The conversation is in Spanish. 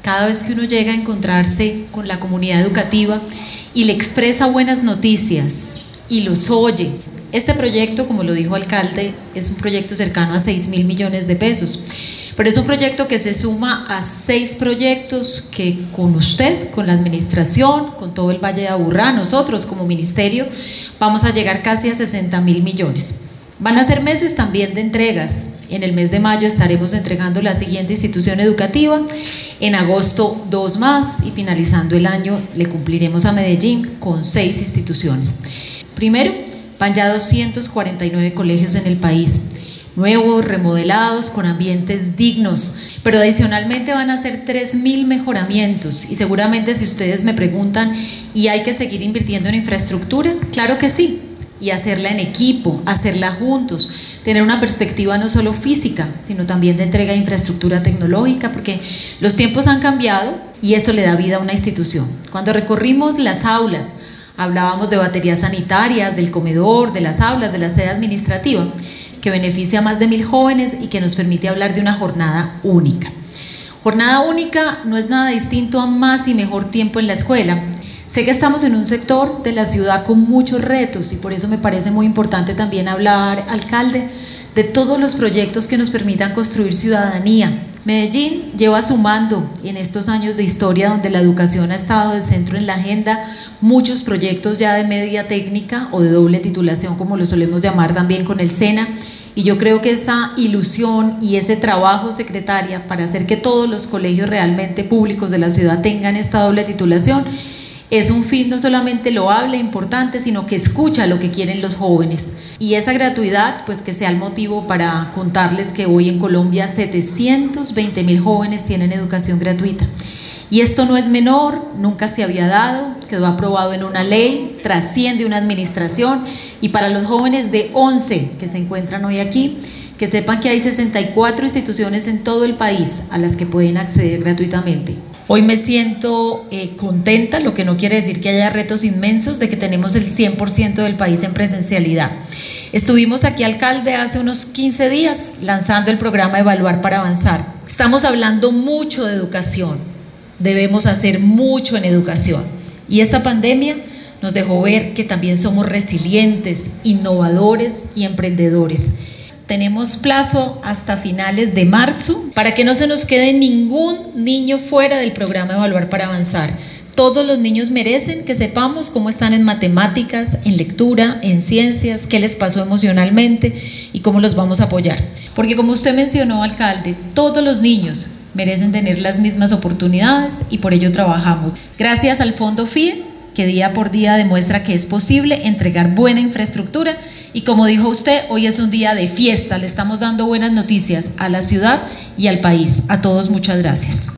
cada vez que uno llega a encontrarse con la comunidad educativa y le expresa buenas noticias y los oye. Este proyecto, como lo dijo el alcalde, es un proyecto cercano a 6.000 millones de pesos, pero es un proyecto que se suma a 6 proyectos que con usted, con la administración, con todo el Valle de Aburrá, nosotros como ministerio, vamos a llegar casi a 60.000 millones. Van a ser meses también de entregas. En el mes de mayo estaremos entregando la siguiente institución educativa, en agosto 2 más y finalizando el año le cumpliremos a Medellín con 6 instituciones. Primero, van ya 249 colegios en el país, nuevos, remodelados, con ambientes dignos, pero adicionalmente van a ser 3.000 mejoramientos y seguramente si ustedes me preguntan, ¿y hay que seguir invirtiendo en infraestructura? Claro que sí, y hacerla en equipo, hacerla juntos, tener una perspectiva no solo física, sino también de entrega de infraestructura tecnológica, porque los tiempos han cambiado y eso le da vida a una institución. Cuando recorrimos las aulas, hablábamos de baterías sanitarias, del comedor, de las aulas, de la sede administrativa, que beneficia a más de 1.000 jóvenes y que nos permite hablar de una jornada única. Jornada única no es nada distinto a más y mejor tiempo en la escuela. Sé que estamos en un sector de la ciudad con muchos retos y por eso me parece muy importante también hablar, alcalde, de todos los proyectos que nos permitan construir ciudadanía. Medellín lleva sumando en estos años de historia donde la educación ha estado de centro en la agenda muchos proyectos ya de media técnica o de doble titulación como lo solemos llamar también con el SENA, y yo creo que esa ilusión y ese trabajo, secretaria, para hacer que todos los colegios realmente públicos de la ciudad tengan esta doble titulación es un fin no solamente loable, importante, sino que escucha lo que quieren los jóvenes. Y esa gratuidad, pues que sea el motivo para contarles que hoy en Colombia 720.000 jóvenes tienen educación gratuita. Y esto no es menor, nunca se había dado, quedó aprobado en una ley, trasciende una administración, y para los jóvenes de 11 que se encuentran hoy aquí, que sepan que hay 64 instituciones en todo el país a las que pueden acceder gratuitamente. Hoy me siento contenta, lo que no quiere decir que haya retos inmensos, de que tenemos el 100% del país en presencialidad. Estuvimos aquí, alcalde, hace unos 15 días lanzando el programa Evaluar para Avanzar. Estamos hablando mucho de educación, debemos hacer mucho en educación. Y esta pandemia nos dejó ver que también somos resilientes, innovadores y emprendedores. Tenemos plazo hasta finales de marzo para que no se nos quede ningún niño fuera del programa Evaluar para Avanzar. Todos los niños merecen que sepamos cómo están en matemáticas, en lectura, en ciencias, qué les pasó emocionalmente y cómo los vamos a apoyar. Porque como usted mencionó, alcalde, todos los niños merecen tener las mismas oportunidades y por ello trabajamos. Gracias al Fondo FIE, que día por día demuestra que es posible entregar buena infraestructura, y como dijo usted, hoy es un día de fiesta, le estamos dando buenas noticias a la ciudad y al país. A todos muchas gracias.